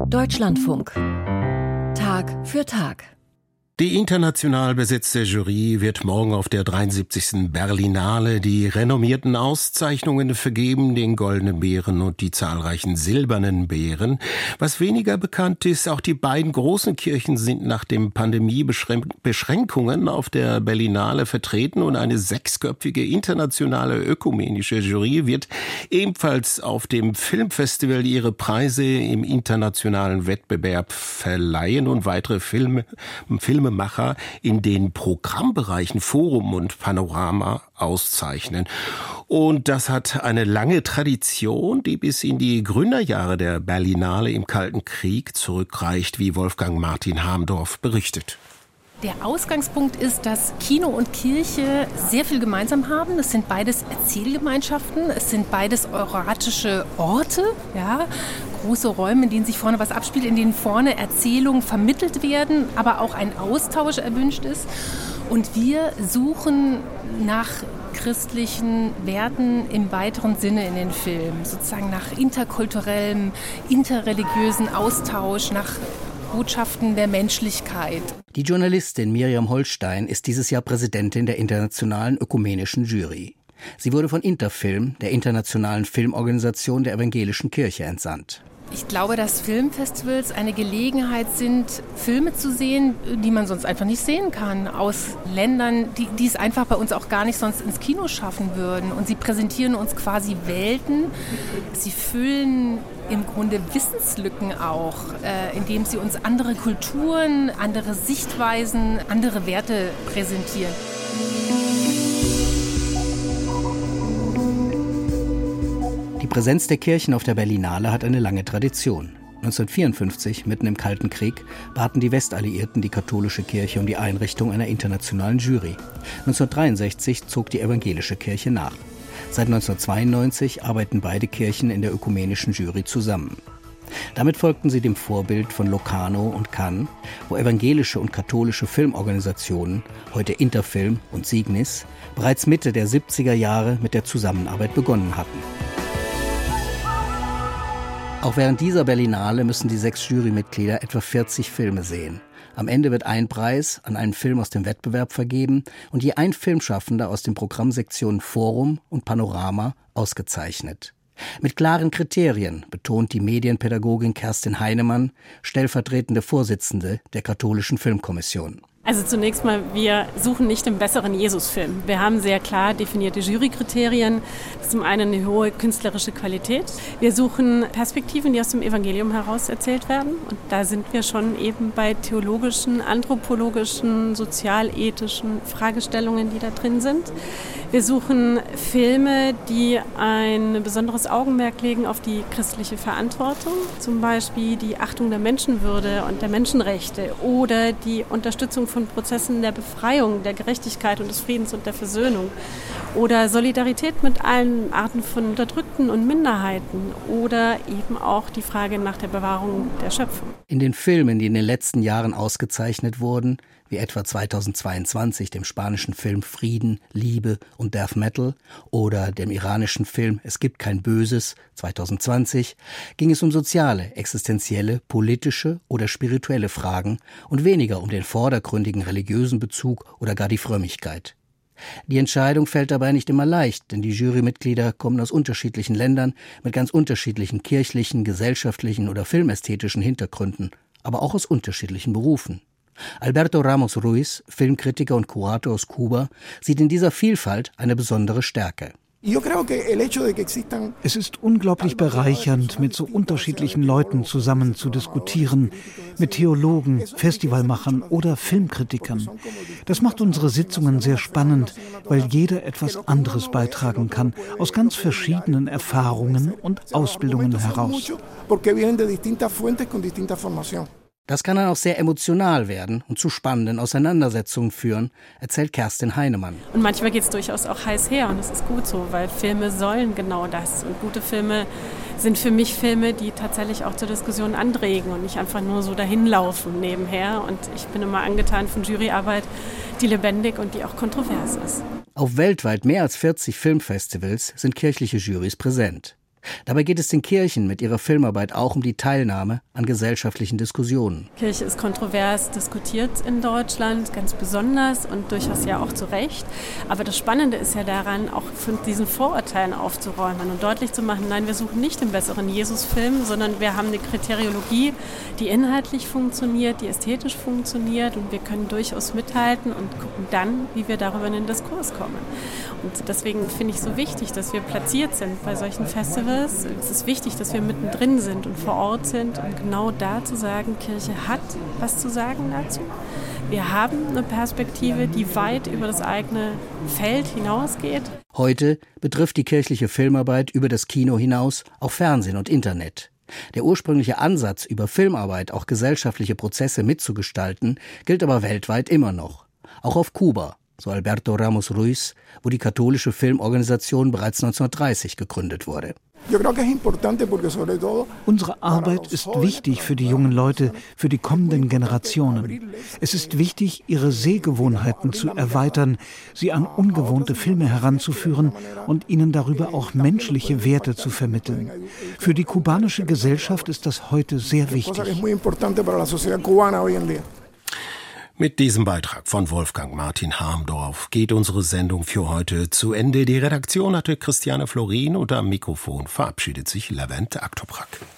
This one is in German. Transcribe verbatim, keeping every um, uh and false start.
Deutschlandfunk. Tag für Tag. Die international besetzte Jury wird morgen auf der dreiundsiebzigsten Berlinale die renommierten Auszeichnungen vergeben, den Goldenen Bären und die zahlreichen Silbernen Bären. Was weniger bekannt ist, auch die beiden großen Kirchen sind nach den Pandemiebeschränkungen auf der Berlinale vertreten und eine sechsköpfige internationale ökumenische Jury wird ebenfalls auf dem Filmfestival ihre Preise im internationalen Wettbewerb verleihen und weitere Filme, Filme Filmemacher in den Programmbereichen Forum und Panorama auszeichnen. Und das hat eine lange Tradition, die bis in die Gründerjahre der Berlinale im Kalten Krieg zurückreicht, wie Wolfgang Martin Hamdorf berichtet. Der Ausgangspunkt ist, dass Kino und Kirche sehr viel gemeinsam haben. Es sind beides Erzählgemeinschaften, es sind beides euratische Orte, ja, große Räume, in denen sich vorne was abspielt, in denen vorne Erzählungen vermittelt werden, aber auch ein Austausch erwünscht ist. Und wir suchen nach christlichen Werten im weiteren Sinne in den Filmen, sozusagen nach interkulturellem, interreligiösen Austausch, nach Botschaften der Menschlichkeit. Die Journalistin Miriam Holstein ist dieses Jahr Präsidentin der Internationalen Ökumenischen Jury. Sie wurde von Interfilm, der internationalen Filmorganisation der Evangelischen Kirche, entsandt. Ich glaube, dass Filmfestivals eine Gelegenheit sind, Filme zu sehen, die man sonst einfach nicht sehen kann, aus Ländern, die, die es einfach bei uns auch gar nicht sonst ins Kino schaffen würden. Und sie präsentieren uns quasi Welten. Sie füllen im Grunde Wissenslücken auch, äh, indem sie uns andere Kulturen, andere Sichtweisen, andere Werte präsentieren. Die Präsenz der Kirchen auf der Berlinale hat eine lange Tradition. neunzehnhundertvierundfünfzig, mitten im Kalten Krieg, baten die Westalliierten die katholische Kirche um die Einrichtung einer internationalen Jury. neunzehnhundertdreiundsechzig zog die evangelische Kirche nach. Seit neunzehnhundertzweiundneunzig arbeiten beide Kirchen in der ökumenischen Jury zusammen. Damit folgten sie dem Vorbild von Locarno und Cannes, wo evangelische und katholische Filmorganisationen, heute Interfilm und Signis, bereits Mitte der siebziger Jahre mit der Zusammenarbeit begonnen hatten. Auch während dieser Berlinale müssen die sechs Jurymitglieder etwa vierzig Filme sehen. Am Ende wird ein Preis an einen Film aus dem Wettbewerb vergeben und je ein Filmschaffender aus den Programmsektionen Forum und Panorama ausgezeichnet. Mit klaren Kriterien, betont die Medienpädagogin Kerstin Heinemann, stellvertretende Vorsitzende der Katholischen Filmkommission. Also zunächst mal, wir suchen nicht den besseren Jesus-Film. Wir haben sehr klar definierte Jurykriterien. Das ist zum einen eine hohe künstlerische Qualität. Wir suchen Perspektiven, die aus dem Evangelium heraus erzählt werden. Und da sind wir schon eben bei theologischen, anthropologischen, sozialethischen Fragestellungen, die da drin sind. Wir suchen Filme, die ein besonderes Augenmerk legen auf die christliche Verantwortung. Zum Beispiel die Achtung der Menschenwürde und der Menschenrechte oder die Unterstützung von Prozessen der Befreiung, der Gerechtigkeit und des Friedens und der Versöhnung oder Solidarität mit allen Arten von Unterdrückten und Minderheiten oder eben auch die Frage nach der Bewahrung der Schöpfung. In den Filmen, die in den letzten Jahren ausgezeichnet wurden, wie etwa zweitausendzweiundzwanzig dem spanischen Film Frieden, Liebe und Death Metal oder dem iranischen Film Es gibt kein Böses zweitausendzwanzig, ging es um soziale, existenzielle, politische oder spirituelle Fragen und weniger um den vordergründigen religiösen Bezug oder gar die Frömmigkeit. Die Entscheidung fällt dabei nicht immer leicht, denn die Jurymitglieder kommen aus unterschiedlichen Ländern mit ganz unterschiedlichen kirchlichen, gesellschaftlichen oder filmästhetischen Hintergründen, aber auch aus unterschiedlichen Berufen. Alberto Ramos Ruiz, Filmkritiker und Kurator aus Kuba, sieht in dieser Vielfalt eine besondere Stärke. Es ist unglaublich bereichernd, mit so unterschiedlichen Leuten zusammen zu diskutieren, mit Theologen, Festivalmachern oder Filmkritikern. Das macht unsere Sitzungen sehr spannend, weil jeder etwas anderes beitragen kann, aus ganz verschiedenen Erfahrungen und Ausbildungen heraus. Das kann dann auch sehr emotional werden und zu spannenden Auseinandersetzungen führen, erzählt Kerstin Heinemann. Und manchmal geht es durchaus auch heiß her und das ist gut so, weil Filme sollen genau das. Und gute Filme sind für mich Filme, die tatsächlich auch zur Diskussion anregen und nicht einfach nur so dahinlaufen nebenher. Und ich bin immer angetan von Juryarbeit, die lebendig und die auch kontrovers ist. Auf weltweit mehr als vierzig Filmfestivals sind kirchliche Jurys präsent. Dabei geht es den Kirchen mit ihrer Filmarbeit auch um die Teilnahme an gesellschaftlichen Diskussionen. Kirche ist kontrovers diskutiert in Deutschland, ganz besonders und durchaus ja auch zu Recht. Aber das Spannende ist ja daran, auch von diesen Vorurteilen aufzuräumen und deutlich zu machen, nein, wir suchen nicht den besseren Jesus-Film, sondern wir haben eine Kriteriologie, die inhaltlich funktioniert, die ästhetisch funktioniert und wir können durchaus mithalten und gucken dann, wie wir darüber in den Diskurs kommen. Und deswegen finde ich so wichtig, dass wir platziert sind bei solchen Festivals. Es ist wichtig, dass wir mittendrin sind und vor Ort sind, um genau da zu sagen, Kirche hat was zu sagen dazu. Wir haben eine Perspektive, die weit über das eigene Feld hinausgeht. Heute betrifft die kirchliche Filmarbeit über das Kino hinaus auch Fernsehen und Internet. Der ursprüngliche Ansatz, über Filmarbeit auch gesellschaftliche Prozesse mitzugestalten, gilt aber weltweit immer noch. Auch auf Kuba, so Alberto Ramos Ruiz, wo die katholische Filmorganisation bereits neunzehnhundertdreißig gegründet wurde. Unsere Arbeit ist wichtig für die jungen Leute, für die kommenden Generationen. Es ist wichtig, ihre Sehgewohnheiten zu erweitern, sie an ungewohnte Filme heranzuführen und ihnen darüber auch menschliche Werte zu vermitteln. Für die kubanische Gesellschaft ist das heute sehr wichtig. Mit diesem Beitrag von Wolfgang Martin Harmdorf geht unsere Sendung für heute zu Ende. Die Redaktion hatte Christiane Florin und am Mikrofon verabschiedet sich Levent Aktoprak.